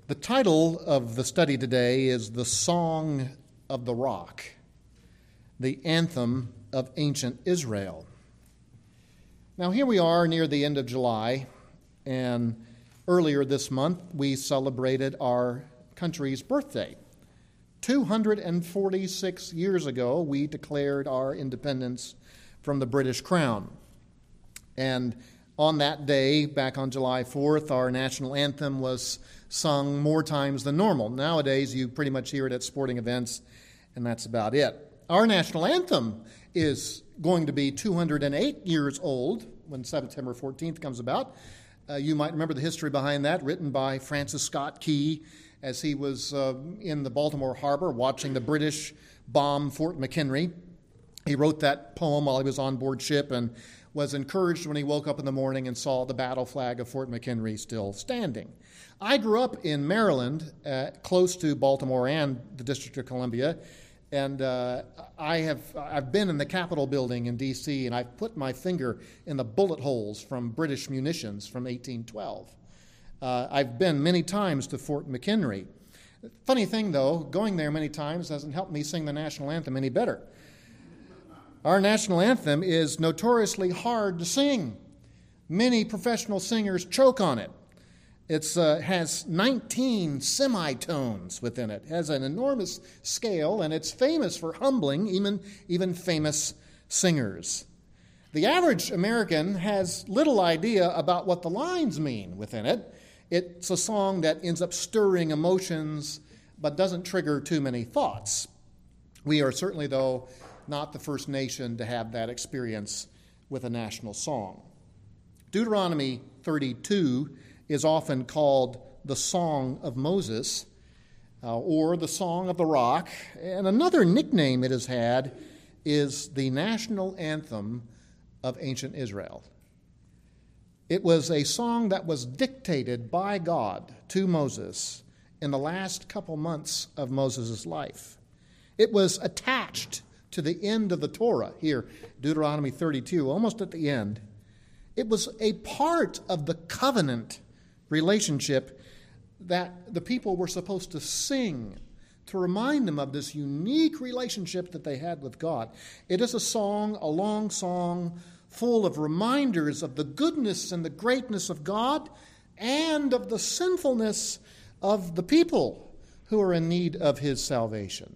The title of the study today is The Song of the Rock, the anthem of ancient Israel. Now, here we are near the end of July, and earlier this month we celebrated our country's birthday. 246 years ago, we declared our independence from the British Crown. And on that day, back on July 4th, our national anthem was sung more times than normal. Nowadays, you pretty much hear it at sporting events, and that's about it. Our national anthem is going to be 208 years old when September 14th comes about. You might remember the history behind that, written by Francis Scott Key as he was in the Baltimore Harbor watching the British bomb Fort McHenry. He wrote that poem while he was on board ship and was encouraged when he woke up in the morning and saw the battle flag of Fort McHenry still standing. I grew up in Maryland, close to Baltimore and the District of Columbia, and I've been in the Capitol building in D.C., and I've put my finger in the bullet holes from British munitions from 1812. I've been many times to Fort McHenry. Funny thing, though, going there many times doesn't help me sing the national anthem any better. Our national anthem is notoriously hard to sing. Many professional singers choke on it. It has 19 semitones within it. It has an enormous scale, and it's famous for humbling even famous singers. The average American has little idea about what the lines mean within it. It's a song that ends up stirring emotions but doesn't trigger too many thoughts. We are certainly, though, not the first nation to have that experience with a national song. Deuteronomy 32 is often called the Song of Moses or the Song of the Rock, and another nickname it has had is the national anthem of ancient Israel. It was a song that was dictated by God to Moses in the last couple months of Moses' life. It was attached to the end of the Torah, here, Deuteronomy 32, almost at the end. It was a part of the covenant relationship that the people were supposed to sing to remind them of this unique relationship that they had with God. It is a long song, full of reminders of the goodness and the greatness of God and of the sinfulness of the people who are in need of his salvation.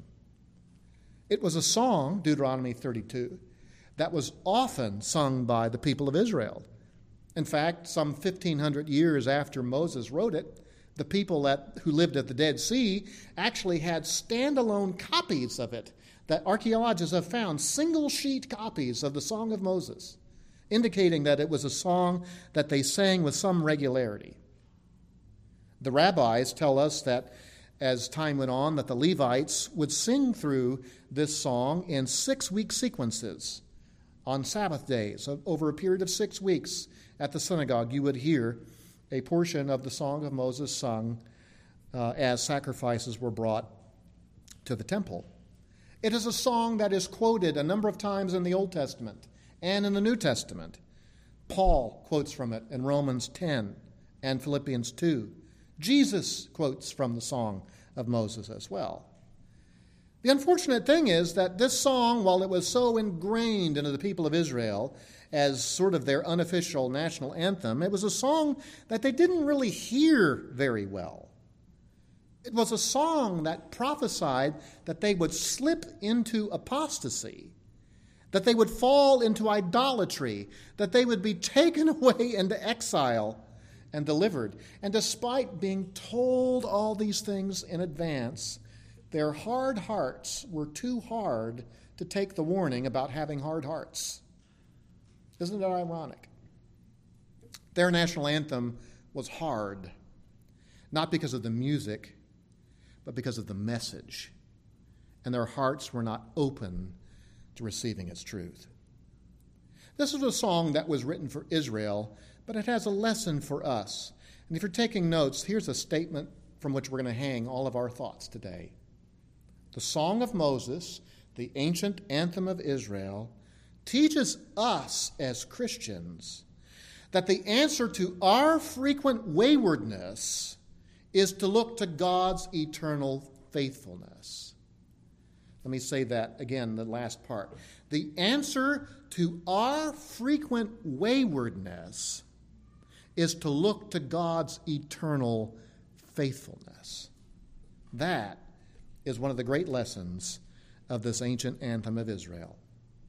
It was a song, Deuteronomy 32, that was often sung by the people of Israel. In fact, some 1,500 years after Moses wrote it, the people who lived at the Dead Sea actually had standalone copies of it that archaeologists have found, single-sheet copies of the Song of Moses, indicating that it was a song that they sang with some regularity. The rabbis tell us that as time went on, that the Levites would sing through this song in 6-week sequences on Sabbath days. Over a period of 6 weeks at the synagogue, you would hear a portion of the Song of Moses sung as sacrifices were brought to the temple. It is a song that is quoted a number of times in the Old Testament and in the New Testament. Paul quotes from it in Romans 10 and Philippians 2. Jesus quotes from the Song of Moses as well. The unfortunate thing is that this song, while it was so ingrained into the people of Israel as sort of their unofficial national anthem, it was a song that they didn't really hear very well. It was a song that prophesied that they would slip into apostasy, that they would fall into idolatry, that they would be taken away into exile and delivered. And despite being told all these things in advance, their hard hearts were too hard to take the warning about having hard hearts. Isn't it ironic? Their national anthem was hard, not because of the music, but because of the message. And their hearts were not open to receiving its truth. This is a song that was written for Israel, but it has a lesson for us. And if you're taking notes, here's a statement from which we're going to hang all of our thoughts today. The Song of Moses, the ancient anthem of Israel, teaches us as Christians that the answer to our frequent waywardness is to look to God's eternal faithfulness. Let me say that again, the last part. The answer to our frequent waywardness is to look to God's eternal faithfulness. That is one of the great lessons of this ancient anthem of Israel.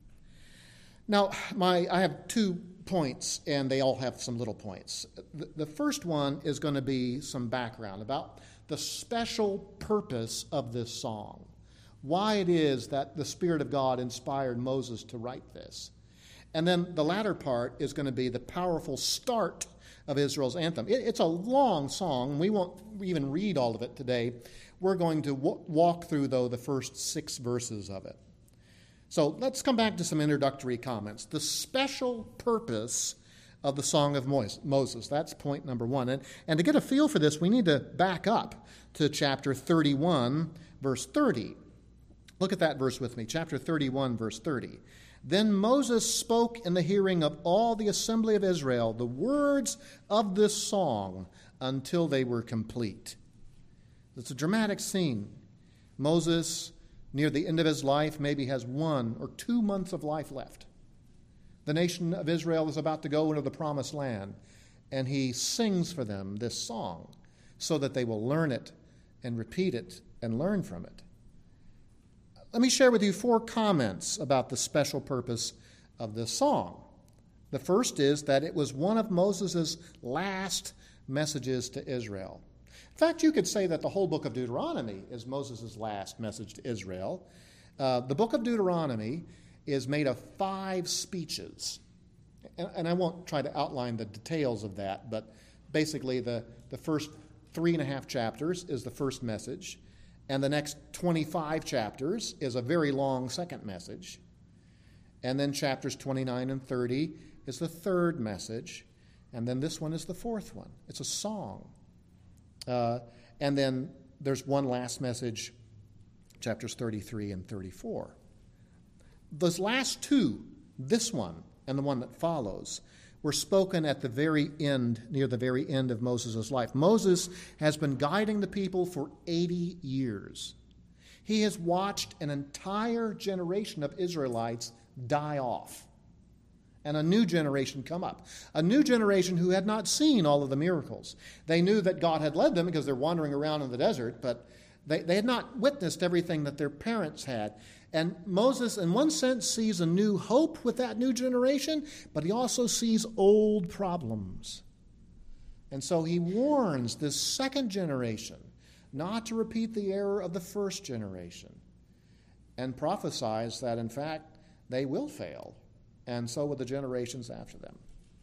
Now, I have 2 points, and they all have some little points. The first one is going to be some background about the special purpose of this song, why it is that the Spirit of God inspired Moses to write this. And then the latter part is going to be the powerful start of Israel's anthem. It's a long song. We won't even read all of it today. We're going to walk through, though, the first 6 verses of it. So let's come back to some introductory comments. The special purpose of the Song of Moses. That's point number 1. And to get a feel for this, we need to back up to chapter 31, verse 30. Look at that verse with me. Chapter 31, verse 30. Then Moses spoke in the hearing of all the assembly of Israel the words of this song until they were complete. It's a dramatic scene. Moses, near the end of his life, maybe has 1 or 2 months of life left. The nation of Israel is about to go into the promised land, and he sings for them this song so that they will learn it and repeat it and learn from it. Let me share with you 4 comments about the special purpose of this song. The first is that it was one of Moses' last messages to Israel. In fact, you could say that the whole book of Deuteronomy is Moses' last message to Israel. The book of Deuteronomy is made of 5 speeches. And I won't try to outline the details of that, but basically the first 3.5 chapters is the first message, and the next 25 chapters is a very long second message. And then chapters 29 and 30 is the third message, and then this one is the 4th one. It's a song. And then there's one last message, chapters 33 and 34. Those last 2, this one and the one that follows, were spoken at the very end, near the very end of Moses' life. Moses has been guiding the people for 80 years. He has watched an entire generation of Israelites die off and a new generation come up, a new generation who had not seen all of the miracles. They knew that God had led them because they're wandering around in the desert, but they had not witnessed everything that their parents had. And Moses, in one sense, sees a new hope with that new generation, but he also sees old problems. And so he warns this second generation not to repeat the error of the first generation, and prophesies that, in fact, they will fail, and so will the generations after them.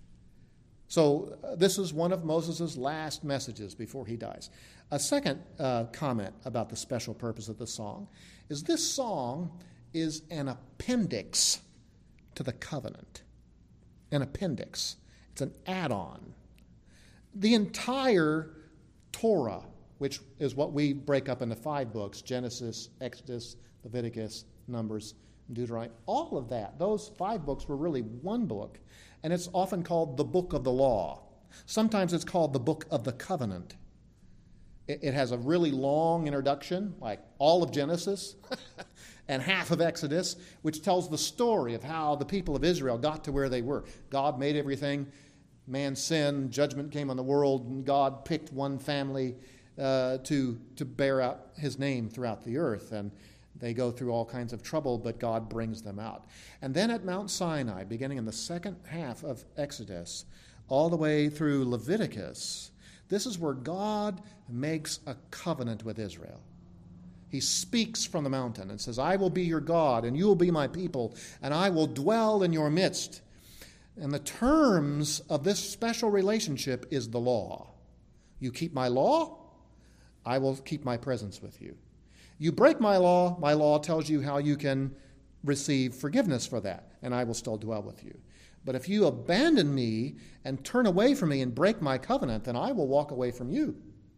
So this is one of Moses' last messages before he dies. A second comment about the special purpose of the song is this song is an appendix to the covenant. An appendix. It's an add-on. The entire Torah, which is what we break up into 5 books, Genesis, Exodus, Leviticus, Numbers, Deuteronomy, all of that, those 5 books were really one book, and it's often called the book of the law. Sometimes it's called the book of the covenant. It has a really long introduction, like all of Genesis and half of Exodus, which tells the story of how the people of Israel got to where they were. God made everything. Man sinned. Judgment came on the world, and God picked one family to bear out his name throughout the earth. And they go through all kinds of trouble, but God brings them out. And then at Mount Sinai, beginning in the second half of Exodus, all the way through Leviticus, this is where God makes a covenant with Israel. He speaks from the mountain and says, I will be your God, and you will be my people, and I will dwell in your midst. And the terms of this special relationship is the law. You keep my law, I will keep my presence with you. You break my law tells you how you can receive forgiveness for that, and I will still dwell with you. But if you abandon me and turn away from me and break my covenant, then I will walk away from you.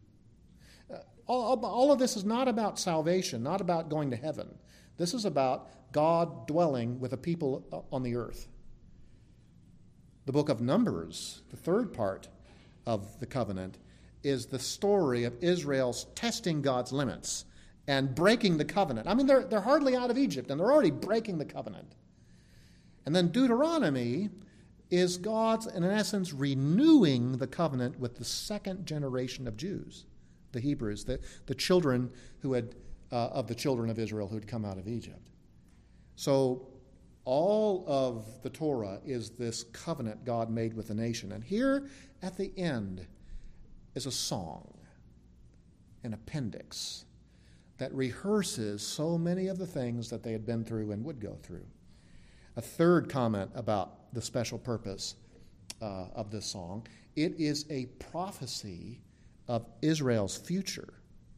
All of this is not about salvation, not about going to heaven. This is about God dwelling with a people on the earth. The book of Numbers, the third part of the covenant, is the story of Israel's testing God's limits and breaking the covenant. I mean, they're hardly out of Egypt, and they're already breaking the covenant. And then Deuteronomy is God's, in essence, renewing the covenant with the second generation of Jews, the Hebrews, the children who had of the children of Israel who had come out of Egypt. So all of the Torah is this covenant God made with the nation. And here at the end is a song, an appendix, that rehearses so many of the things that they had been through and would go through. A third comment about the special purpose of this song: it is a prophecy of Israel's future.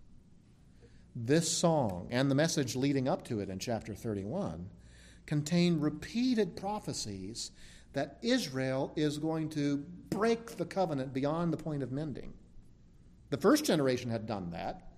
This song and the message leading up to it in chapter 31 contain repeated prophecies that Israel is going to break the covenant beyond the point of mending. The first generation had done that,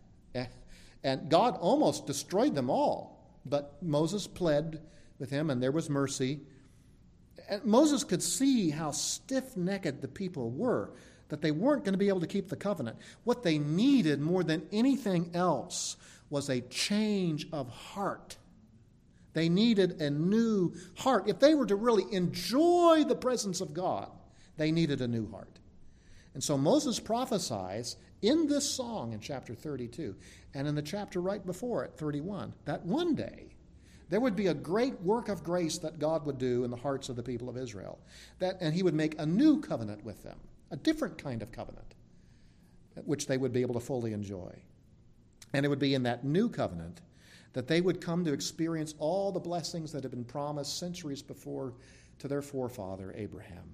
and God almost destroyed them all. But Moses pled with him, and there was mercy. And Moses could see how stiff-necked the people were, that they weren't going to be able to keep the covenant. What they needed more than anything else was a change of heart. They needed a new heart. If they were to really enjoy the presence of God, they needed a new heart. And so Moses prophesies in this song in chapter 32 and in the chapter right before it, 31, that one day there would be a great work of grace that God would do in the hearts of the people of Israel. And he would make a new covenant with them, a different kind of covenant, which they would be able to fully enjoy. And it would be in that new covenant that they would come to experience all the blessings that had been promised centuries before to their forefather Abraham.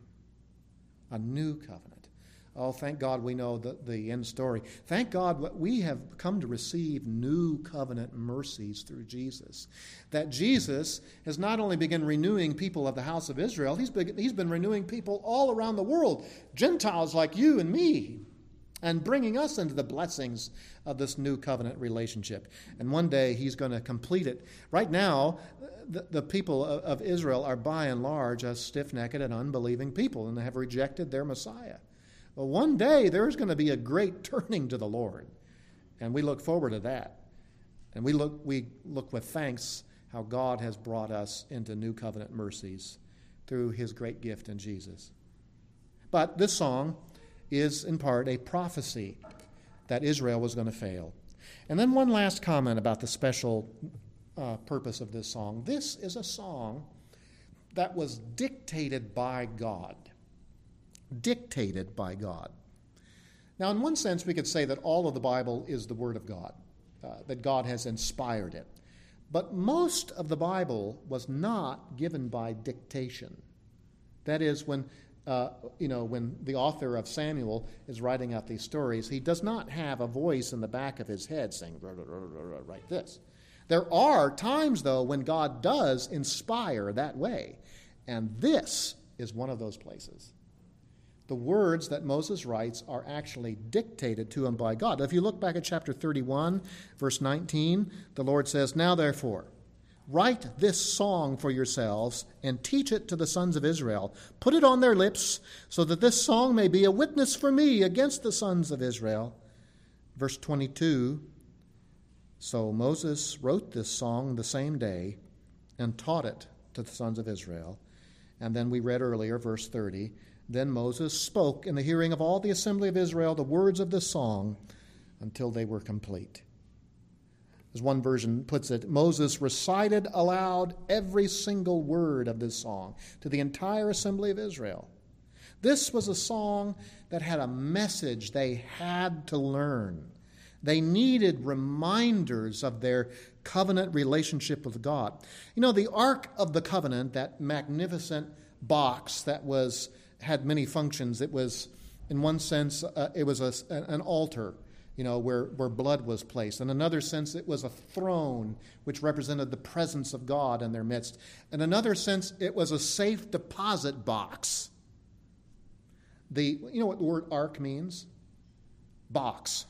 A new covenant. Oh, thank God we know the end story. Thank God we have come to receive new covenant mercies through Jesus. That Jesus has not only begun renewing people of the house of Israel, he's been renewing people all around the world, Gentiles like you and me, and bringing us into the blessings of this new covenant relationship. And one day he's going to complete it. Right now, the people of Israel are by and large a stiff-necked and unbelieving people, and they have rejected their Messiah. Well, one day there's going to be a great turning to the Lord, and we look forward to that. And we look with thanks how God has brought us into new covenant mercies through his great gift in Jesus. But this song is in part a prophecy that Israel was going to fail. And then one last comment about the special purpose of this song. This is a song that was dictated by God. Dictated by God. Now, in one sense, we could say that all of the Bible is the Word of God, that God has inspired it. But most of the Bible was not given by dictation. That is, when the author of Samuel is writing out these stories, he does not have a voice in the back of his head saying, write this. There are times, though, when God does inspire that way, and this is one of those places. The words that Moses writes are actually dictated to him by God. If you look back at chapter 31, verse 19, the Lord says, "Now therefore, write this song for yourselves and teach it to the sons of Israel. Put it on their lips so that this song may be a witness for me against the sons of Israel." Verse 22, so Moses wrote this song the same day and taught it to the sons of Israel. And then we read earlier, verse 30, then Moses spoke in the hearing of all the assembly of Israel the words of this song until they were complete. As one version puts it, Moses recited aloud every single word of this song to the entire assembly of Israel. This was a song that had a message they had to learn. They needed reminders of their covenant relationship with God. You know, the Ark of the Covenant, that magnificent box that had many functions. It was, in one sense, it was an altar, where blood was placed. In another sense, it was a throne, which represented the presence of God in their midst. In another sense, it was a safe deposit box. You know what the word ark means? Box.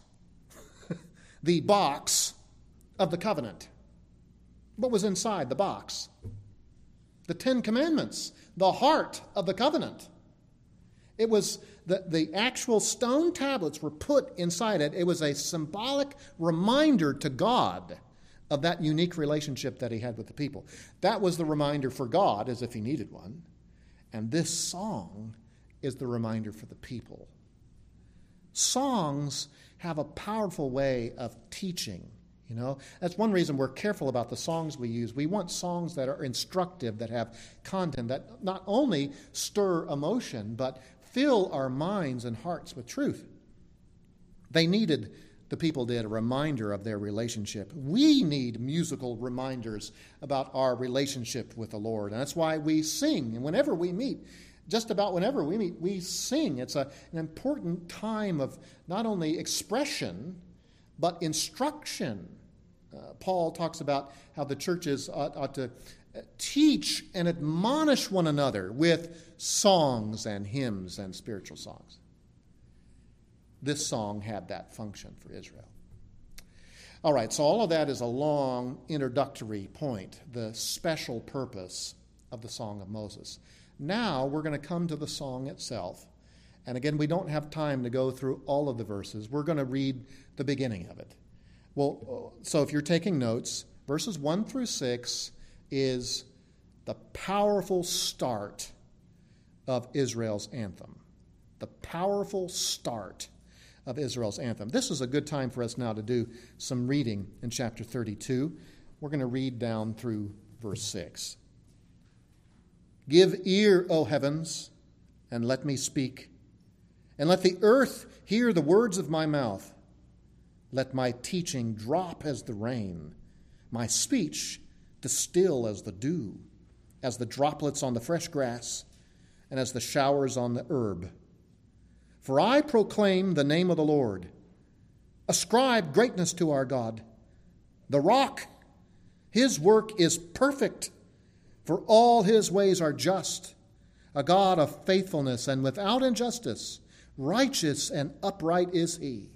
The box of the covenant. What was inside the box? The 10 Commandments, the heart of the covenant. It was the actual stone tablets were put inside it. It was a symbolic reminder to God of that unique relationship that he had with the people. That was the reminder for God, as if he needed one. And this song is the reminder for the people. Songs have a powerful way of teaching. That's one reason we're careful about the songs we use. We want songs that are instructive, that have content, that not only stir emotion, but fill our minds and hearts with truth. The people did, a reminder of their relationship. We need musical reminders about our relationship with the Lord. And that's why we sing. And whenever we meet, just about whenever we meet, we sing. It's an important time of not only expression, but instruction. Paul talks about how the churches ought to teach and admonish one another with songs and hymns and spiritual songs. This song had that function for Israel. All right, so all of that is a long introductory point, the special purpose of the Song of Moses. Now we're going to come to the song itself. And again, we don't have time to go through all of the verses. We're going to read the beginning of it. Well, so if you're taking notes, verses 1 through 6 is the powerful start of Israel's anthem. The powerful start of Israel's anthem. This is a good time for us now to do some reading in chapter 32. We're going to read down through verse 6. Give ear, O heavens, and let me speak, and let the earth hear the words of my mouth. Let my teaching drop as the rain, my speech distill as the dew, as the droplets on the fresh grass, and as the showers on the herb. For I proclaim the name of the Lord. Ascribe greatness to our God. The rock, his work is perfect, for all his ways are just. A God of faithfulness and without injustice, righteous and upright is he.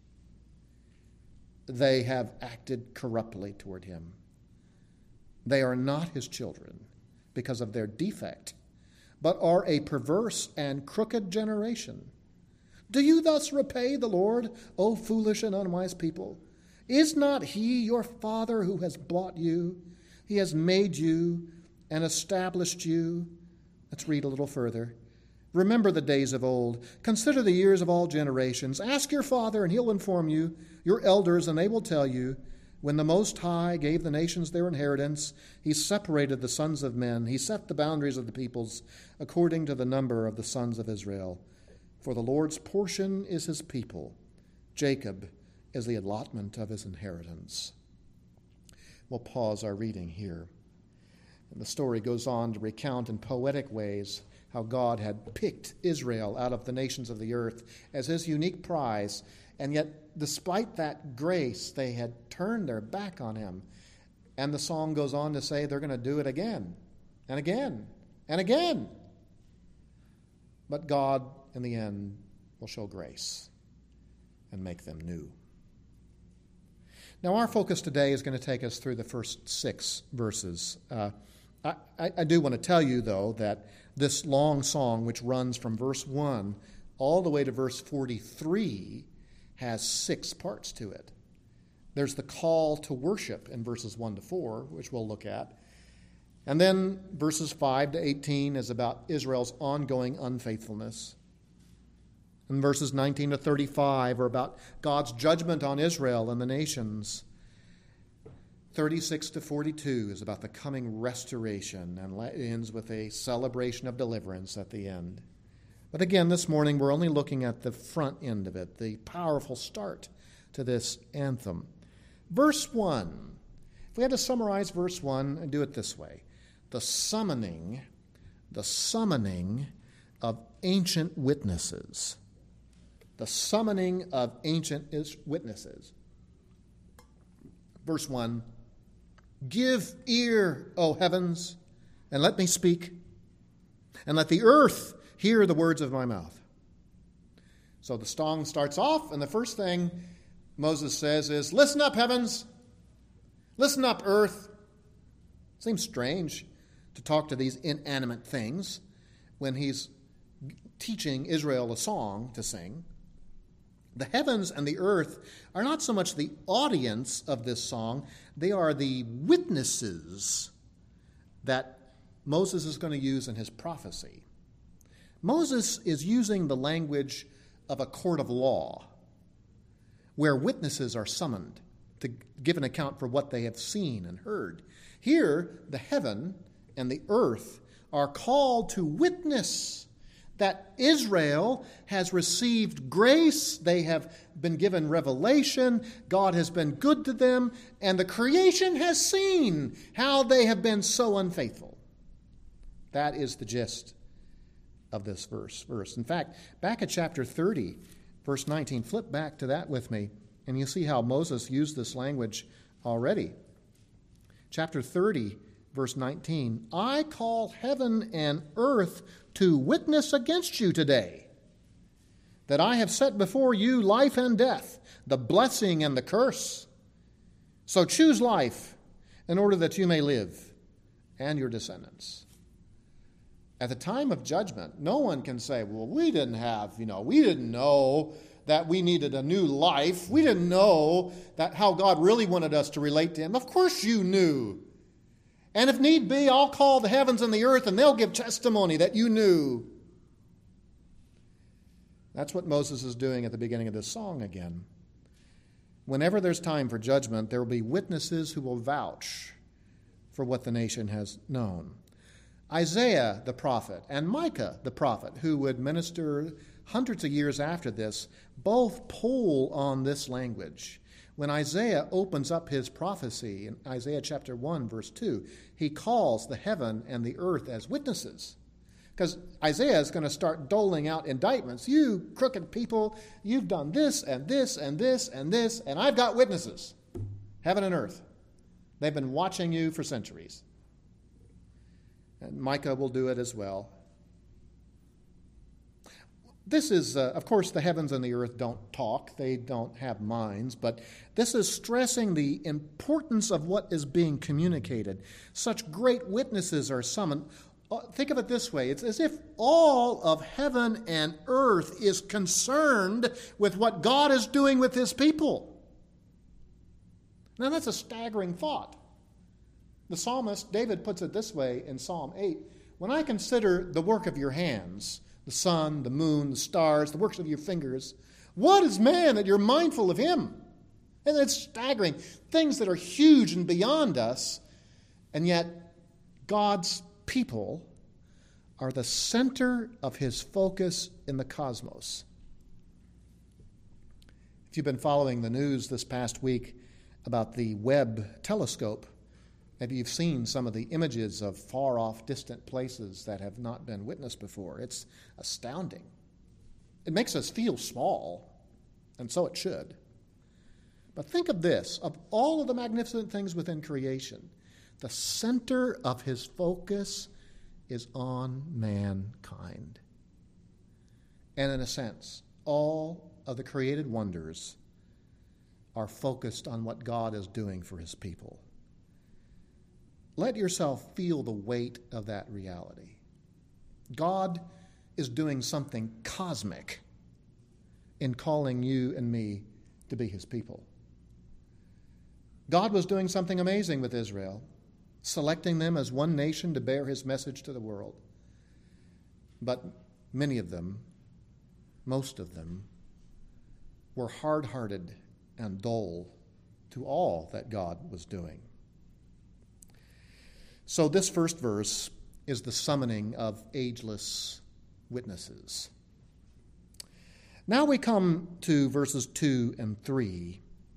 They have acted corruptly toward him. They are not his children because of their defect, but are a perverse and crooked generation. Do you thus repay the Lord, O foolish and unwise people? Is not he your father who has bought you? He has made you and established you. Let's read a little further. Remember the days of old. Consider the years of all generations. Ask your father, and he'll inform you, your elders, and they will tell you. When the Most High gave the nations their inheritance, he separated the sons of men. He set the boundaries of the peoples according to the number of the sons of Israel. For the Lord's portion is his people. Jacob is the allotment of his inheritance. We'll pause our reading here. And the story goes on to recount in poetic ways how God had picked Israel out of the nations of the earth as his unique prize, and yet despite that grace, they had turned their back on him. And the song goes on to say they're going to do it again and again and again. But God, in the end, will show grace and make them new. Now, our focus today is going to take us through the first 6 verses. I do want to tell you, though, that this long song, which runs from verse 1 all the way to verse 43, has 6 parts to it. There's the call to worship in verses 1 to 4, which we'll look at. And then verses 5 to 18 is about Israel's ongoing unfaithfulness. And verses 19 to 35 are about God's judgment on Israel and the nations. 36 to 42 is about the coming restoration, and ends with a celebration of deliverance at the end. But again, this morning we're only looking at the front end of it, the powerful start to this anthem. Verse 1. If we had to summarize verse 1 and do it this way: the summoning of ancient witnesses. The summoning of ancient witnesses. Verse 1. Give ear, O heavens, and let me speak, and let the earth hear the words of my mouth. So the song starts off, and the first thing Moses says is, listen up, heavens. Listen up, earth. Seems strange to talk to these inanimate things when he's teaching Israel a song to sing. The heavens and the earth are not so much the audience of this song, they are the witnesses that Moses is going to use in his prophecy. Moses is using the language of a court of law, where witnesses are summoned to give an account for what they have seen and heard. Here, the heaven and the earth are called to witness that Israel has received grace, they have been given revelation, God has been good to them, and the creation has seen how they have been so unfaithful. That is the gist of this verse. In fact, back at chapter 30, verse 19, flip back to that with me, and you'll see how Moses used this language already. Chapter 30, verse 19, I call heaven and earth to witness against you today, that I have set before you life and death, the blessing and the curse. So choose life in order that you may live, and your descendants. At the time of judgment, no one can say, well, we didn't know that we needed a new life. We didn't know that how God really wanted us to relate to him. Of course you knew. And if need be, I'll call the heavens and the earth, and they'll give testimony that you knew. That's what Moses is doing at the beginning of this song again. Whenever there's time for judgment, there will be witnesses who will vouch for what the nation has known. Isaiah the prophet and Micah the prophet, who would minister hundreds of years after this, both pull on this language. When Isaiah opens up his prophecy in Isaiah chapter 1, verse 2, he calls the heaven and the earth as witnesses. Because Isaiah is going to start doling out indictments. You crooked people, you've done this and this and this and this, and I've got witnesses, heaven and earth. They've been watching you for centuries. And Micah will do it as well. This is, of course, the heavens and the earth don't talk. They don't have minds. But this is stressing the importance of what is being communicated. Such great witnesses are summoned. Think of it this way. It's as if all of heaven and earth is concerned with what God is doing with his people. Now, that's a staggering thought. The psalmist, David, puts it this way in Psalm 8. When I consider the work of your hands, the sun, the moon, the stars, the works of your fingers, what is man that you're mindful of him? And it's staggering. Things that are huge and beyond us, and yet God's people are the center of his focus in the cosmos. If you've been following the news this past week about the Webb telescope, maybe you've seen some of the images of far-off, distant places that have not been witnessed before. It's astounding. It makes us feel small, and so it should. But think of this. Of all of the magnificent things within creation, the center of his focus is on mankind. And in a sense, all of the created wonders are focused on what God is doing for his people. Let yourself feel the weight of that reality. God is doing something cosmic in calling you and me to be his people. God was doing something amazing with Israel, selecting them as one nation to bear his message to the world. But many of them, most of them, were hard-hearted and dull to all that God was doing. So this first verse is the summoning of ageless witnesses. Now we come to verses 2 and 3.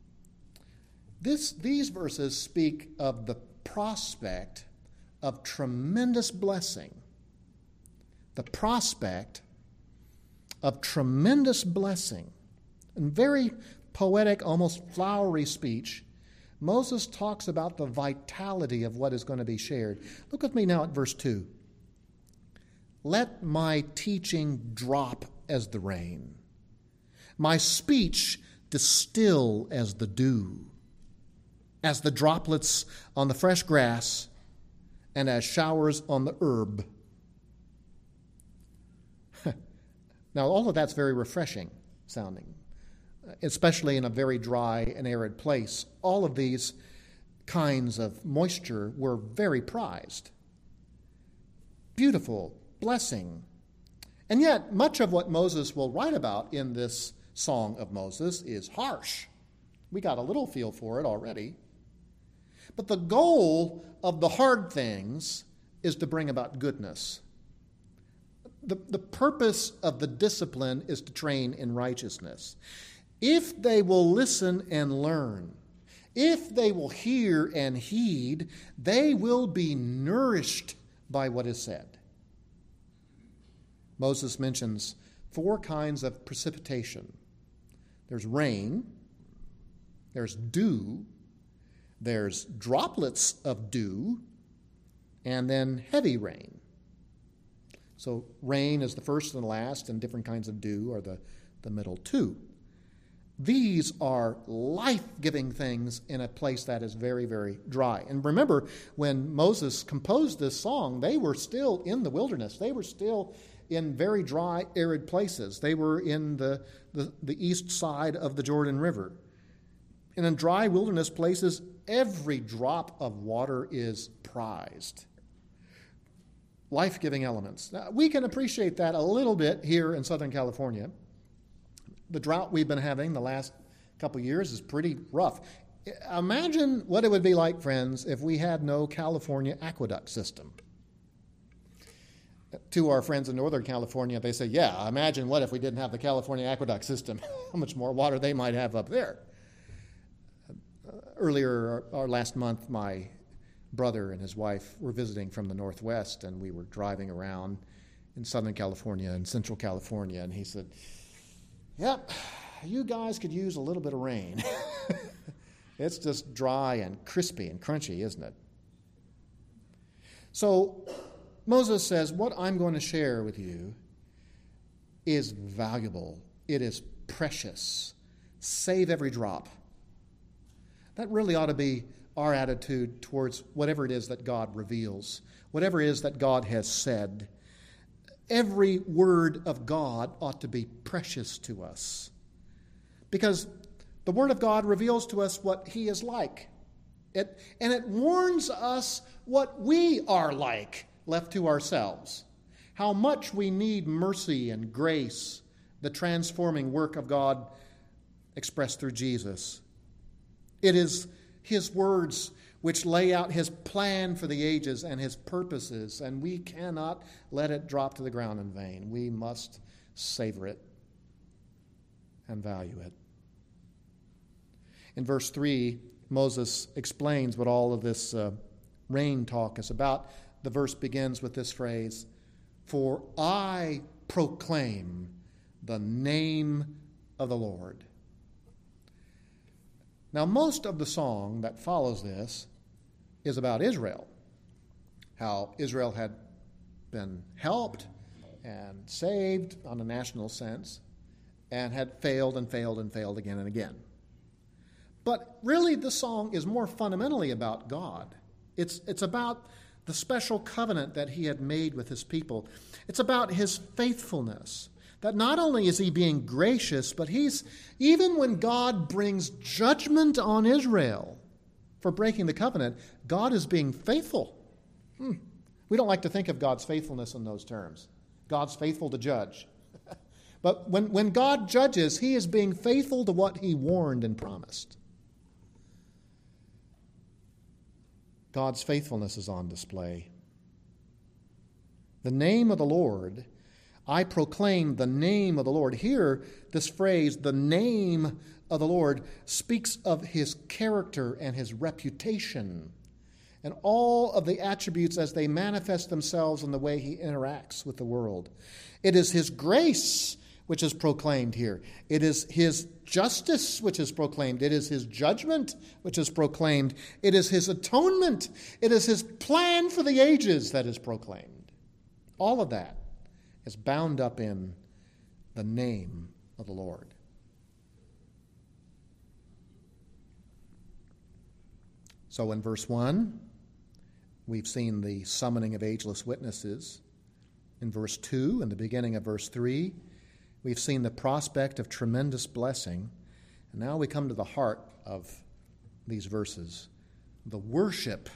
These verses speak of the prospect of tremendous blessing. The prospect of tremendous blessing. In very poetic, almost flowery speech, Moses talks about the vitality of what is going to be shared. Look with me now at verse 2. Let my teaching drop as the rain, my speech distill as the dew, as the droplets on the fresh grass, and as showers on the herb. Now, all of that's very refreshing sounding, especially in a very dry and arid place. All of these kinds of moisture were very prized. Beautiful, blessing. And yet, much of what Moses will write about in this Song of Moses is harsh. We got a little feel for it already. But the goal of the hard things is to bring about goodness. The purpose of the discipline is to train in righteousness. If they will listen and learn, if they will hear and heed, they will be nourished by what is said. Moses mentions 4 kinds of precipitation. There's rain, there's dew, there's droplets of dew, and then heavy rain. So rain is the first and the last, and different kinds of dew are the middle 2. These are life-giving things in a place that is very, very dry. And remember, when Moses composed this song, they were still in the wilderness. They were still in very dry, arid places. They were in the east side of the Jordan River. And in dry wilderness places, every drop of water is prized. Life-giving elements. Now, we can appreciate that a little bit here in Southern California. The drought we've been having the last couple of years is pretty rough. Imagine what it would be like, friends, if we had no California aqueduct system. To our friends in Northern California, they say, yeah, imagine what if we didn't have the California aqueduct system, how much more water they might have up there. Earlier, or last month, my brother and his wife were visiting from the Northwest, and we were driving around in Southern California and Central California, and he said, yep, you guys could use a little bit of rain. It's just dry and crispy and crunchy, isn't it? So Moses says, what I'm going to share with you is valuable. It is precious. Save every drop. That really ought to be our attitude towards whatever it is that God reveals, whatever it is that God has said. Every word of God ought to be precious to us, because the Word of God reveals to us what He is like. And it warns us what we are like, left to ourselves, how much we need mercy and grace, the transforming work of God expressed through Jesus. It is His words which lay out His plan for the ages and His purposes, and we cannot let it drop to the ground in vain. We must savor it and value it. In verse 3, Moses explains what all of this rain talk is about. The verse begins with this phrase, "For I proclaim the name of the Lord." Now, most of the song that follows this is about Israel, how Israel had been helped and saved on a national sense and had failed and failed and failed again and again. But really, the song is more fundamentally about God. It's about the special covenant that He had made with His people. It's about His faithfulness. That not only is He being gracious, but even when God brings judgment on Israel for breaking the covenant, God is being faithful. We don't like to think of God's faithfulness in those terms. God's faithful to judge. But when God judges, He is being faithful to what He warned and promised. God's faithfulness is on display. The name of the Lord, I proclaim the name of the Lord. Here, this phrase, the name of the Lord, speaks of His character and His reputation and all of the attributes as they manifest themselves in the way He interacts with the world. It is His grace which is proclaimed here. It is His justice which is proclaimed. It is His judgment which is proclaimed. It is His atonement. It is His plan for the ages that is proclaimed. All of that is bound up in the name of the Lord. So in verse 1, we've seen the summoning of ageless witnesses. In verse 2, in the beginning of verse 3, We've seen the prospect of tremendous blessing. And now we come to the heart of these verses. The worship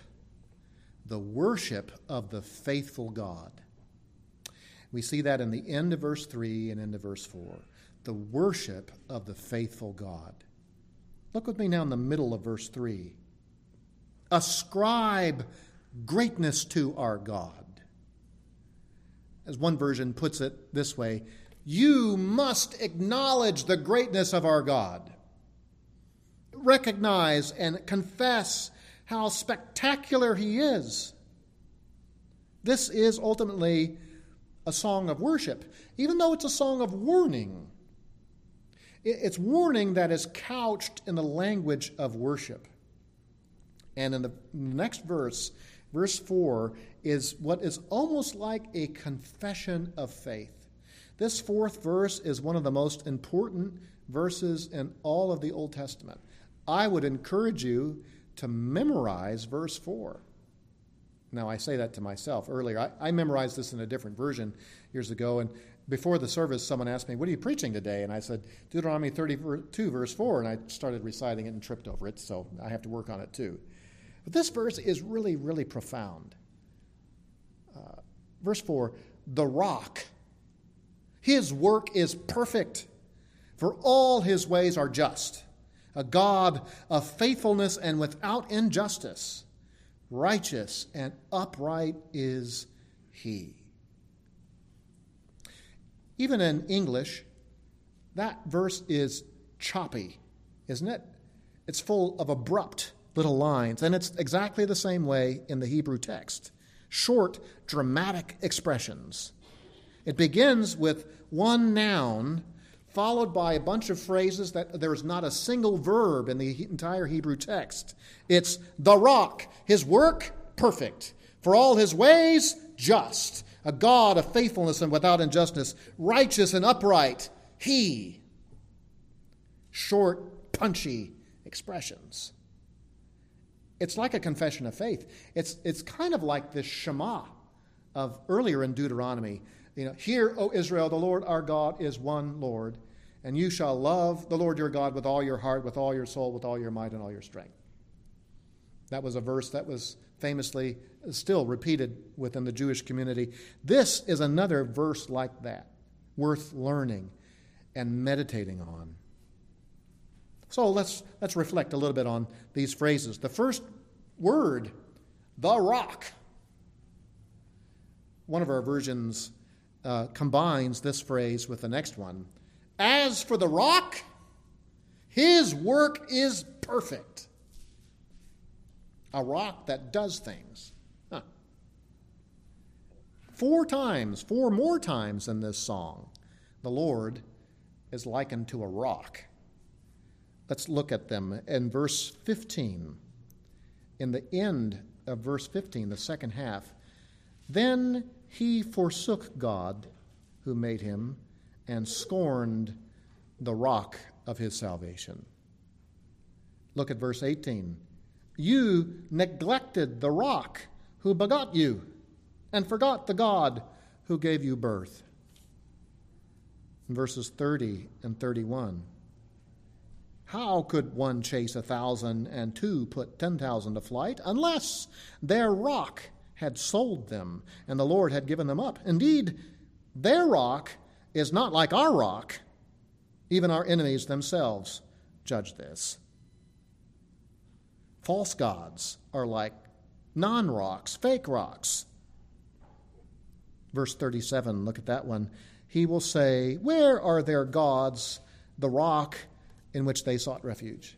of the faithful God. We see that in the end of verse 3 and into verse 4. The worship of the faithful God. Look with me now in the middle of verse 3. Ascribe greatness to our God. As one version puts it this way, you must acknowledge the greatness of our God. Recognize and confess how spectacular he is. This is ultimately a song of worship, even though it's a song of warning. It's warning that is couched in the language of worship. And in the next verse, verse 4, is what is almost like a confession of faith. This fourth verse is one of the most important verses in all of the Old Testament. I would encourage you to memorize verse 4. Now, I say that to myself earlier. I memorized this in a different version years ago, and before the service, someone asked me, what are you preaching today? And I said, Deuteronomy 32, verse 4, and I started reciting it and tripped over it, so I have to work on it too. But this verse is really, really profound. Verse 4, the rock. His work is perfect, for all his ways are just. A God of faithfulness and without injustice. Righteous and upright is he. Even in English, that verse is choppy, isn't it? It's full of abrupt little lines, and it's exactly the same way in the Hebrew text. Short, dramatic expressions. It begins with one noun, followed by a bunch of phrases that there is not a single verb in the entire Hebrew text. It's the rock, his work, perfect. For all his ways, just. A God of faithfulness and without injustice, righteous and upright, he. Short, punchy expressions. It's like a confession of faith. It's kind of like the Shema of earlier in Deuteronomy. Hear, O Israel, the Lord our God is one Lord, and you shall love the Lord your God with all your heart, with all your soul, with all your might, and all your strength. That was a verse that was famously still repeated within the Jewish community. This is another verse like that, worth learning and meditating on. So let's reflect a little bit on these phrases. The first word, the rock. One of our versions combines this phrase with the next one. As for the rock, his work is perfect. A rock that does things. Four more times in this song, the Lord is likened to a rock. Let's look at them. In verse 15, in the end of verse 15, the second half, then he forsook God who made him and scorned the rock of his salvation. Look at verse 18. You neglected the rock who begot you and forgot the God who gave you birth. In verses 30 and 31. How could one chase 1,000 and two put 10,000 to flight unless their rock had sold them and the Lord had given them up? Indeed, their rock is not like our rock. Even our enemies themselves judge this. False gods are like non-rocks, fake rocks. Verse 37, look at that one. He will say, where are their gods, the rock in which they sought refuge?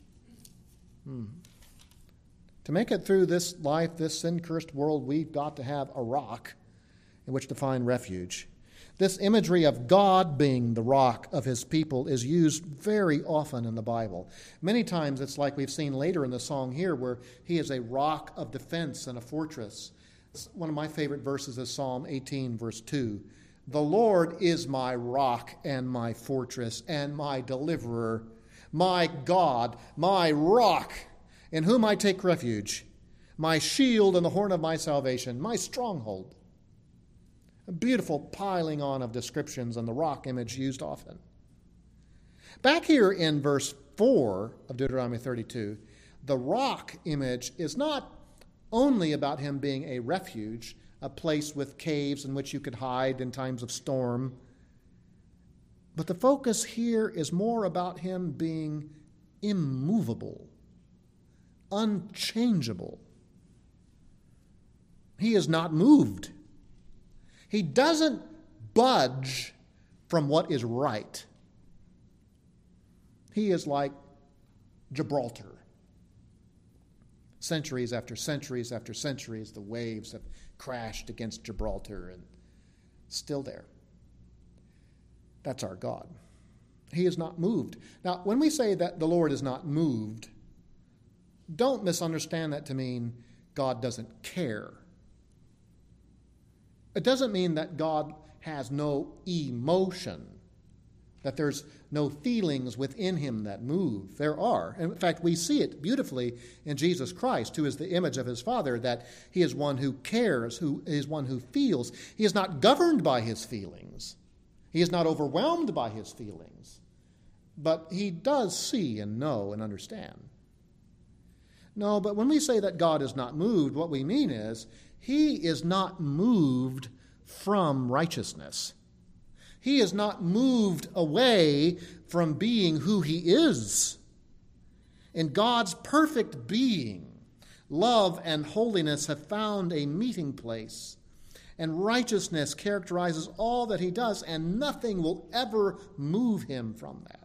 To make it through this life, this sin-cursed world, we've got to have a rock in which to find refuge. This imagery of God being the rock of his people is used very often in the Bible. Many times it's like we've seen later in the song here, where he is a rock of defense and a fortress. One of my favorite verses is Psalm 18, verse 2. The Lord is my rock and my fortress and my deliverer, my God, my rock, in whom I take refuge, my shield and the horn of my salvation, my stronghold. A beautiful piling on of descriptions and the rock image used often. Back here in verse 4 of Deuteronomy 32, the rock image is not only about him being a refuge, a place with caves in which you could hide in times of storm, but the focus here is more about him being immovable, unchangeable. He is not moved. He doesn't budge from what is right. He is like Gibraltar. Centuries after centuries after centuries, the waves have crashed against Gibraltar and still there. That's our God. He is not moved. Now, when we say that the Lord is not moved, don't misunderstand that to mean God doesn't care. It doesn't mean that God has no emotion, that there's no feelings within him that move. There are. And in fact, we see it beautifully in Jesus Christ, who is the image of his Father, that he is one who cares, who is one who feels. He is not governed by his feelings. He is not overwhelmed by his feelings. But he does see and know and understand. No, but when we say that God is not moved, what we mean is he is not moved from righteousness. He is not moved away from being who he is. In God's perfect being, love and holiness have found a meeting place, and righteousness characterizes all that he does, and nothing will ever move him from that.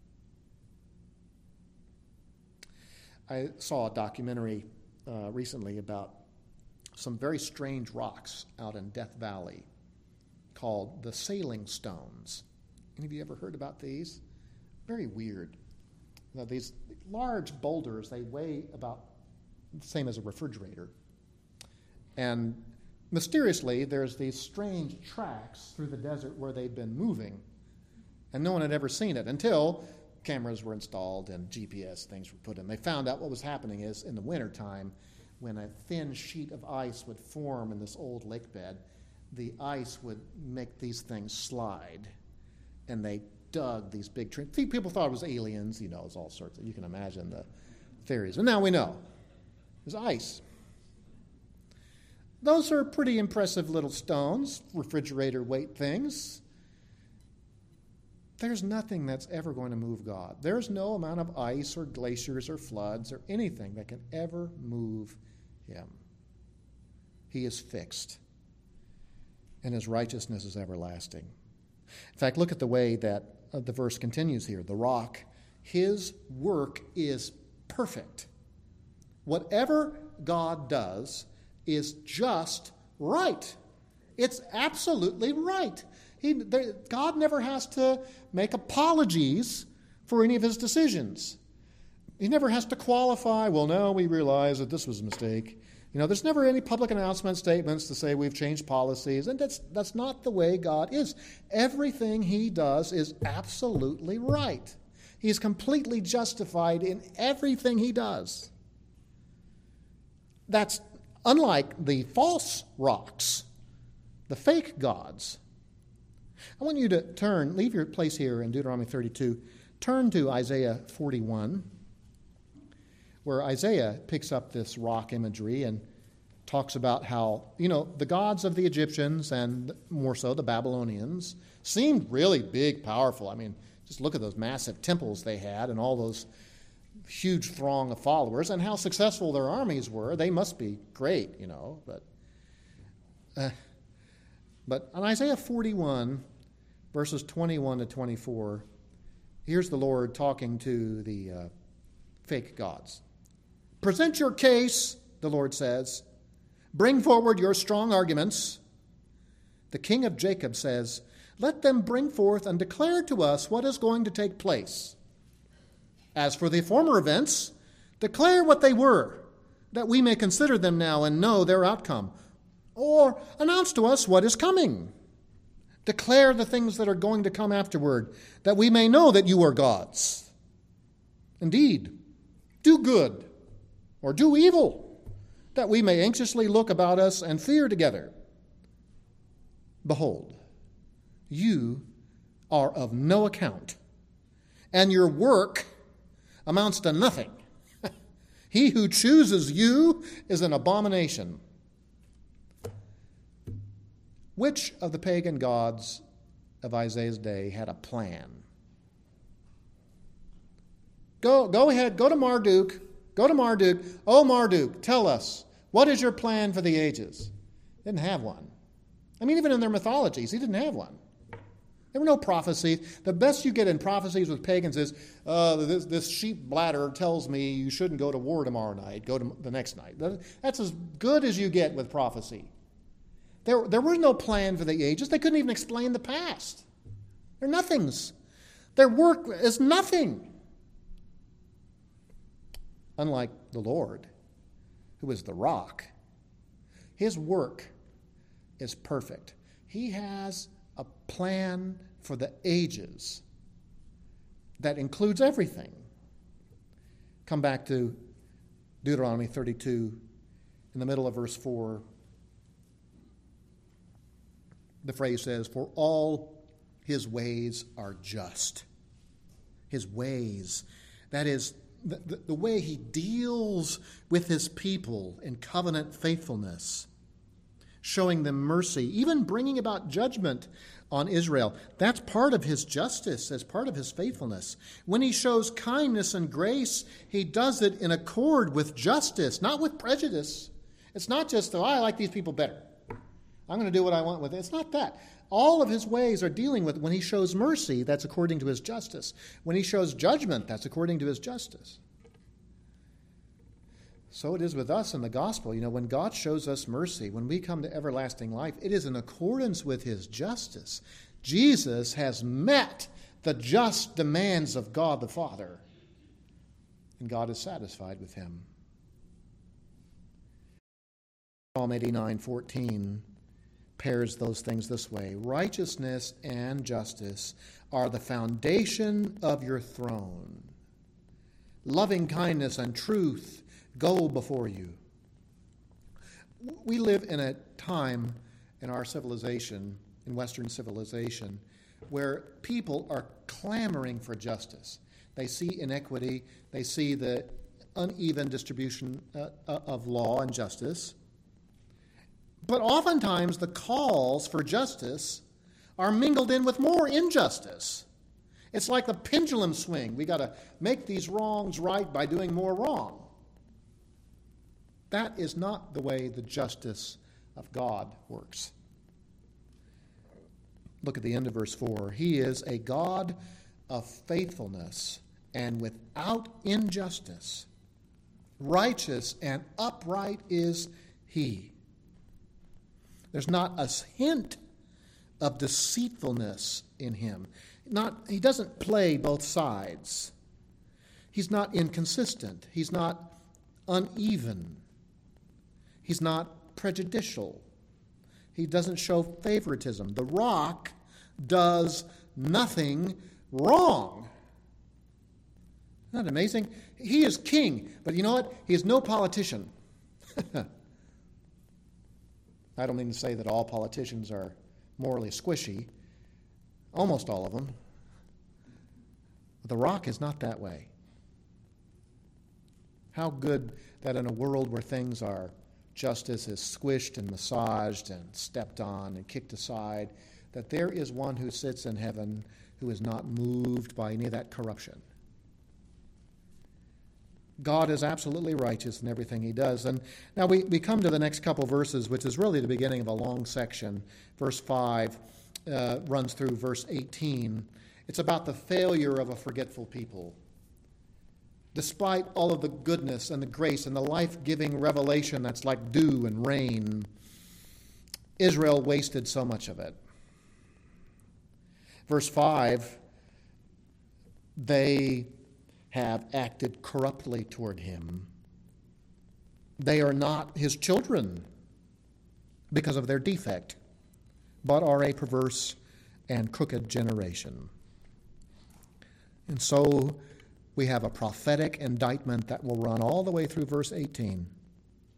I saw a documentary recently about some very strange rocks out in Death Valley called the Sailing Stones. Any of you ever heard about these? Very weird. Now, these large boulders, they weigh about the same as a refrigerator. And mysteriously, there's these strange tracks through the desert where they've been moving. And no one had ever seen it until cameras were installed and GPS things were put in. They found out what was happening is in the wintertime, when a thin sheet of ice would form in this old lake bed, the ice would make these things slide. And they dug these big trees. People thought it was aliens, it was all sorts of, you can imagine the theories. And now we know. It was ice. Those are pretty impressive little stones, refrigerator weight things. There's nothing that's ever going to move God. There's no amount of ice or glaciers or floods or anything that can ever move him. He is fixed, and his righteousness is everlasting. In fact, look at the way that the verse continues here. The rock, his work is perfect. Whatever God does is just right. It's absolutely right. God never has to make apologies for any of his decisions. He never has to qualify, well, no, we realize that this was a mistake. There's never any public announcement statements to say we've changed policies, and that's not the way God is. Everything he does is absolutely right. He's completely justified in everything he does. That's unlike the false rocks, the fake gods. I want you to leave your place here in Deuteronomy 32, turn to Isaiah 41, where Isaiah picks up this rock imagery and talks about how, the gods of the Egyptians and more so the Babylonians seemed really big, powerful. I mean, just look at those massive temples they had and all those huge throng of followers and how successful their armies were. They must be great, But in Isaiah 41, verses 21 to 24, here's the Lord talking to the fake gods. Present your case, the Lord says. Bring forward your strong arguments. The King of Jacob says, let them bring forth and declare to us what is going to take place. As for the former events, declare what they were, that we may consider them now and know their outcome. Or announce to us what is coming. Declare the things that are going to come afterward, that we may know that you are gods. Indeed, do good or do evil, that we may anxiously look about us and fear together. behold, you are of no account, and your work amounts to nothing. He who chooses you is an abomination. Which of the pagan gods of Isaiah's day had a plan? Go ahead, go to Marduk. Go to Marduk. Oh, Marduk, tell us, what is your plan for the ages? Didn't have one. I mean, even in their mythologies, he didn't have one. There were no prophecies. The best you get in prophecies with pagans is, this sheep bladder tells me you shouldn't go to war tomorrow night. Go to the next night. That's as good as you get with prophecy. There was no plan for the ages. They couldn't even explain the past. They're nothings. Their work is nothing. Unlike the Lord, who is the rock, his work is perfect. He has a plan for the ages that includes everything. Come back to Deuteronomy 32, in the middle of verse 4. The phrase says, "For all his ways are just." His ways, that is, the way he deals with his people in covenant faithfulness, showing them mercy, even bringing about judgment on Israel. That's part of his justice, as part of his faithfulness. When he shows kindness and grace, he does it in accord with justice, not with prejudice. It's not just, I like these people better. I'm going to do what I want with it. It's not that. All of his ways are dealing with, when he shows mercy, that's according to his justice. When he shows judgment, that's according to his justice. So it is with us in the gospel. When God shows us mercy, when we come to everlasting life, it is in accordance with his justice. Jesus has met the just demands of God the Father, and God is satisfied with him. Psalm 89:14 pairs those things this way: righteousness and justice are the foundation of your throne. Loving kindness and truth go before you. We live in a time in our civilization, in Western civilization, where people are clamoring for justice. They see inequity, they see the uneven distribution of law and justice. But oftentimes the calls for justice are mingled in with more injustice. It's like the pendulum swing. We got to make these wrongs right by doing more wrong. That is not the way the justice of God works. Look at the end of verse 4. He is a God of faithfulness and without injustice. Righteous and upright is he. There's not a hint of deceitfulness in him. He doesn't play both sides. He's not inconsistent. He's not uneven. He's not prejudicial. He doesn't show favoritism. The rock does nothing wrong. Isn't that amazing? He is king, but you know what? He is no politician. I don't mean to say that all politicians are morally squishy. Almost all of them. But the rock is not that way. How good that in a world where things are, justice is squished and massaged and stepped on and kicked aside, that there is one who sits in heaven who is not moved by any of that corruption. God is absolutely righteous in everything he does. And now we come to the next couple verses, which is really the beginning of a long section. Verse 5 runs through verse 18. It's about the failure of a forgetful people. Despite all of the goodness and the grace and the life-giving revelation that's like dew and rain, Israel wasted so much of it. Verse 5, they have acted corruptly toward him. They are not his children because of their defect, but are a perverse and crooked generation. And so we have a prophetic indictment that will run all the way through verse 18.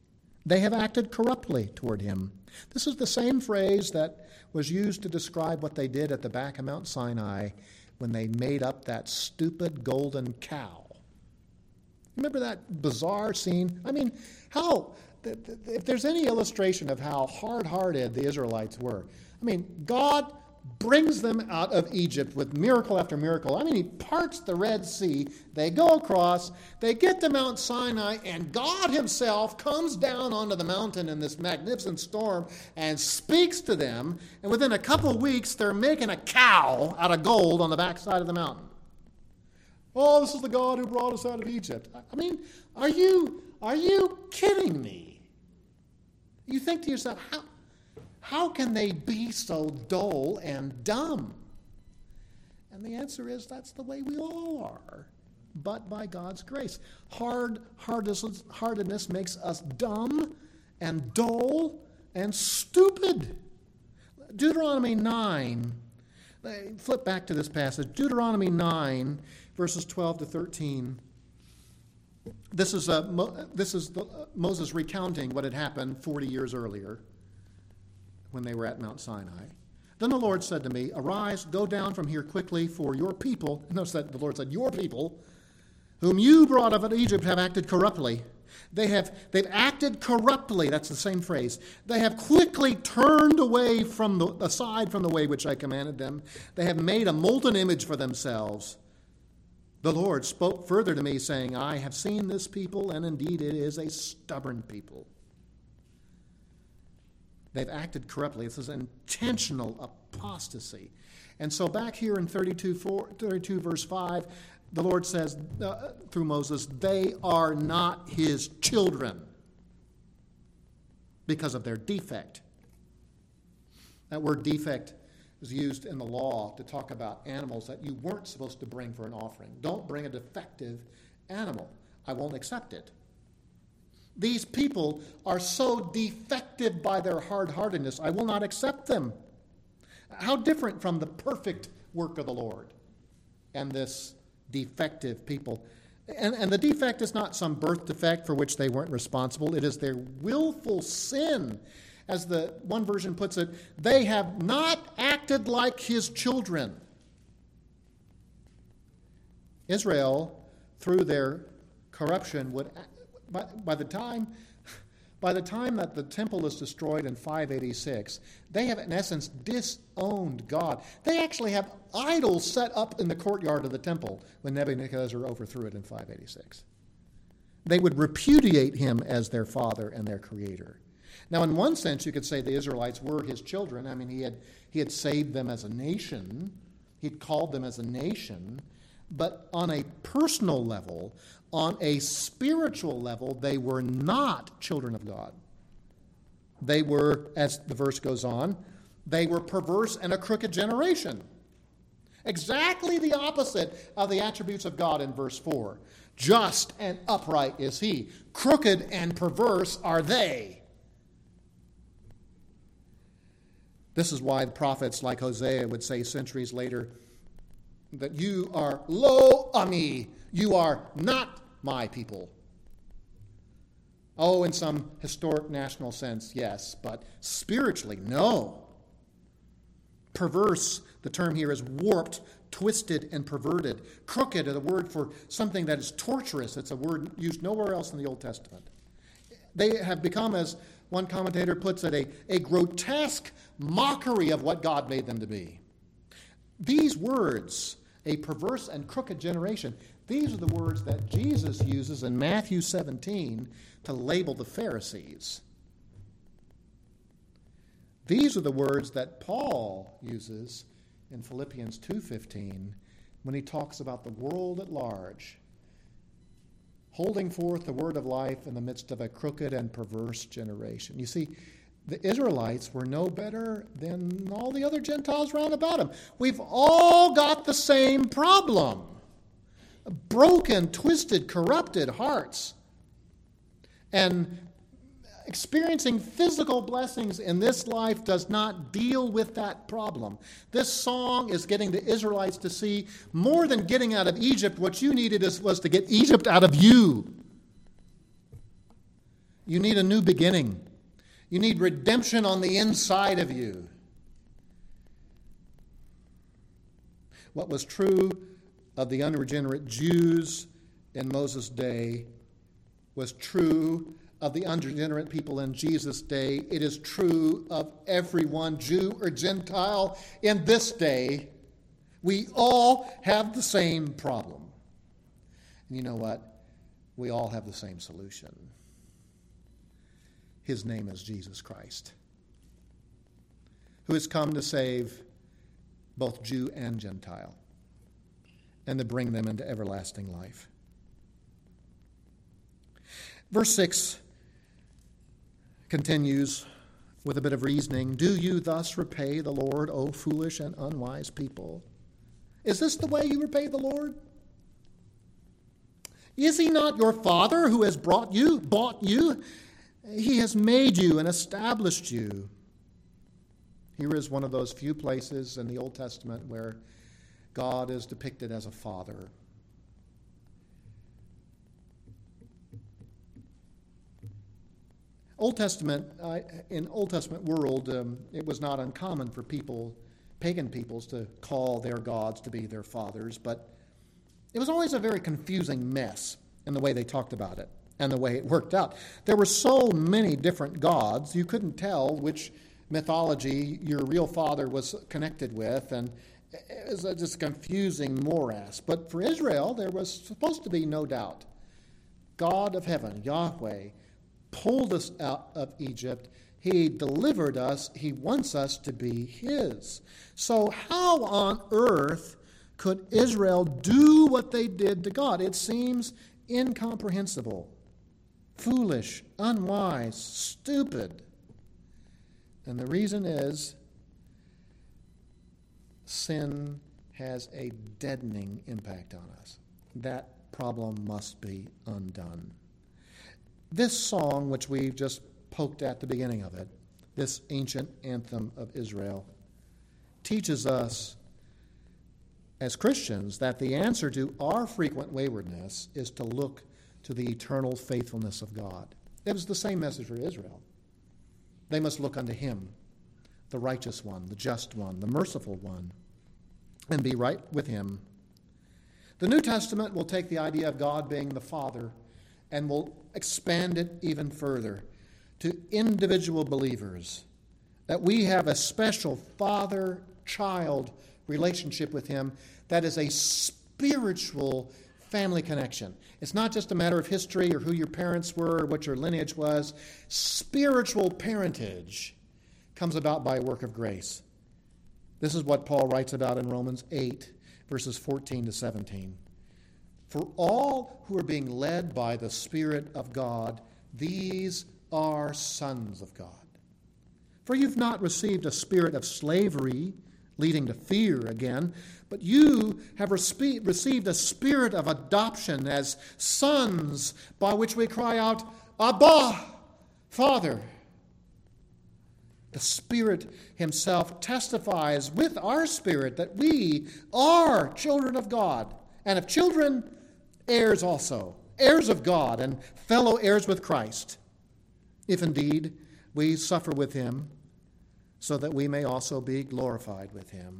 They have acted corruptly toward him. This is the same phrase that was used to describe what they did at the back of Mount Sinai when they made up that stupid golden cow. Remember that bizarre scene? I mean, if there's any illustration of how hard-hearted the Israelites were, I mean, God brings them out of Egypt with miracle after miracle. I mean, he parts the Red Sea, they go across, they get to Mount Sinai, and God himself comes down onto the mountain in this magnificent storm and speaks to them, and within a couple of weeks, they're making a cow out of gold on the backside of the mountain. Oh, this is the God who brought us out of Egypt. I mean, are you kidding me? You think to yourself, how can they be so dull and dumb? And the answer is that's the way we all are, but by God's grace. Hardness makes us dumb and dull and stupid. Deuteronomy 9, flip back to this passage. Deuteronomy 9, verses 12 to 13. This is Moses recounting what had happened 40 years earlier when they were at Mount Sinai. Then the Lord said to me, "Arise, go down from here quickly, for your people," notice that the Lord said, "your people, whom you brought out of Egypt, have acted corruptly. They've acted corruptly," that's the same phrase. "They have quickly turned away aside from the way which I commanded them. They have made a molten image for themselves." The Lord spoke further to me, saying, "I have seen this people, and indeed it is a stubborn people." They've acted corruptly. This is intentional apostasy. And so back here in 32 verse 5, the Lord says through Moses, they are not his children because of their defect. That word defect is used in the law to talk about animals that you weren't supposed to bring for an offering. Don't bring a defective animal. I won't accept it. These people are so defective by their hard-heartedness, I will not accept them. How different from the perfect work of the Lord and this defective people. And the defect is not some birth defect for which they weren't responsible. It is their willful sin. As the one version puts it, they have not acted like his children. Israel, through their corruption, would by the time that the temple is destroyed in 586, they have in essence disowned God. They actually have idols set up in the courtyard of the temple when Nebuchadnezzar overthrew it in 586. They would repudiate him as their father and their creator. Now, in one sense, you could say the Israelites were his children. I mean, he had saved them as a nation. He'd called them as a nation. But on a personal level, on a spiritual level, they were not children of God. They were, as the verse goes on, they were perverse and a crooked generation. Exactly the opposite of the attributes of God in verse 4. Just and upright is he. Crooked and perverse are they. This is why the prophets like Hosea would say centuries later that you are lo ami, you are not my people. Oh, in some historic national sense, yes, but spiritually, no. Perverse, the term here is warped, twisted, and perverted. Crooked is a word for something that is torturous. It's a word used nowhere else in the Old Testament. They have become, as one commentator puts it, a grotesque mockery of what God made them to be. These words, a perverse and crooked generation, these are the words that Jesus uses in Matthew 17 to label the Pharisees. These are the words that Paul uses in Philippians 2:15 when he talks about the world at large, holding forth the word of life in the midst of a crooked and perverse generation. You see, the Israelites were no better than all the other Gentiles round about them. We've all got the same problem. Broken, twisted, corrupted hearts. And experiencing physical blessings in this life does not deal with that problem. This song is getting the Israelites to see more than getting out of Egypt. What you needed was to get Egypt out of you. You need a new beginning. You need redemption on the inside of you. What was true of the unregenerate Jews in Moses' day was true of the unregenerate people in Jesus' day. It is true of everyone, Jew or Gentile, in this day. We all have the same problem. And you know what? We all have the same solution. His name is Jesus Christ, who has come to save both Jew and Gentile and to bring them into everlasting life. Verse 6 continues with a bit of reasoning. Do you thus repay the Lord, O foolish and unwise people? Is this the way you repay the Lord? Is he not your Father who has bought you? He has made you and established you. Here is one of those few places in the Old Testament where God is depicted as a father. In Old Testament world, it was not uncommon for pagan peoples, to call their gods to be their fathers, but it was always a very confusing mess in the way they talked about it and the way it worked out. There were so many different gods, you couldn't tell which mythology your real father was connected with, and it was just a confusing morass. But for Israel, there was supposed to be no doubt. God of heaven, Yahweh, pulled us out of Egypt. He delivered us. He wants us to be his. So how on earth could Israel do what they did to God? It seems incomprehensible, foolish, unwise, stupid. And the reason is sin has a deadening impact on us. That problem must be undone. This song, which we've just poked at the beginning of it, this ancient anthem of Israel, teaches us as Christians that the answer to our frequent waywardness is to look to the eternal faithfulness of God. It was the same message for Israel. They must look unto him, the righteous one, the just one, the merciful one, and be right with him. The New Testament will take the idea of God being the Father and will expand it even further to individual believers, that we have a special father-child relationship with him that is a spiritual family connection. It's not just a matter of history or who your parents were or what your lineage was. Spiritual parentage comes about by a work of grace. This is what Paul writes about in Romans 8, verses 14 to 17. For all who are being led by the Spirit of God, these are sons of God. For you've not received a spirit of slavery, leading to fear again, but you have received a spirit of adoption as sons, by which we cry out, Abba, Father. The Spirit himself testifies with our spirit that we are children of God, and if children, heirs also, heirs of God and fellow heirs with Christ, if indeed we suffer with him, so that we may also be glorified with him.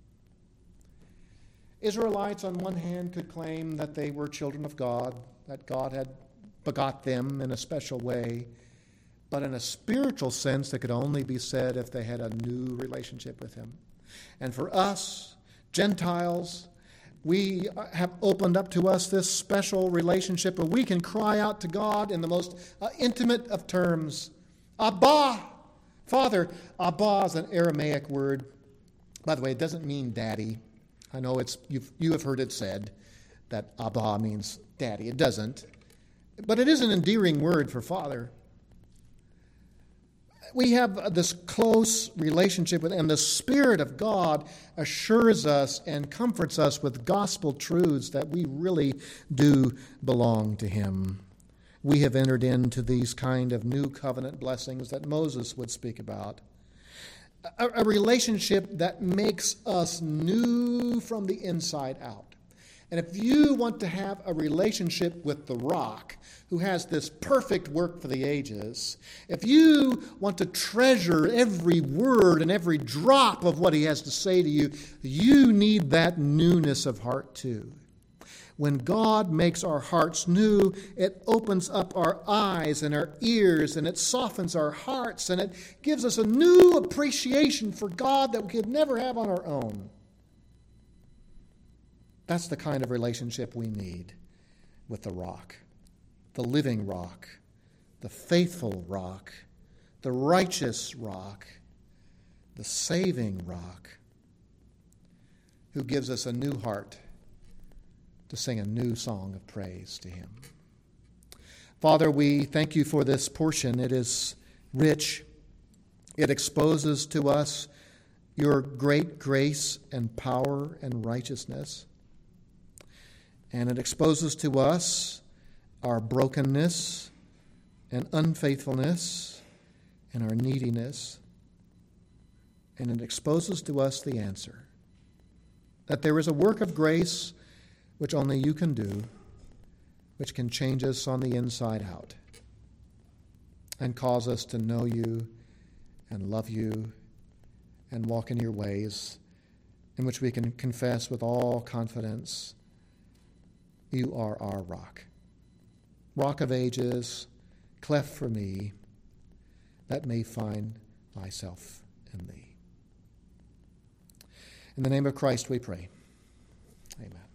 Israelites, on one hand, could claim that they were children of God, that God had begot them in a special way, but in a spiritual sense, that could only be said if they had a new relationship with him. And for us, Gentiles, we have opened up to us this special relationship where we can cry out to God in the most intimate of terms, Abba, Father. Abba is an Aramaic word. By the way, it doesn't mean daddy. I know you have heard it said that Abba means daddy. It doesn't. But it is an endearing word for father. We have this close relationship with him. The Spirit of God assures us and comforts us with gospel truths that we really do belong to him. We have entered into these kind of new covenant blessings that Moses would speak about. A relationship that makes us new from the inside out. And if you want to have a relationship with the rock, who has this perfect work for the ages, if you want to treasure every word and every drop of what he has to say to you, you need that newness of heart too. When God makes our hearts new, it opens up our eyes and our ears, and it softens our hearts, and it gives us a new appreciation for God that we could never have on our own. That's the kind of relationship we need with the rock, the living rock, the faithful rock, the righteous rock, the saving rock, who gives us a new heart to sing a new song of praise to him. Father, we thank you for this portion. It is rich. It exposes to us your great grace and power and righteousness. And it exposes to us our brokenness and unfaithfulness and our neediness. And it exposes to us the answer, that there is a work of grace which only you can do, which can change us on the inside out and cause us to know you and love you and walk in your ways, in which we can confess with all confidence, you are our rock. Rock of ages, cleft for me, that may find myself in thee. In the name of Christ we pray. Amen.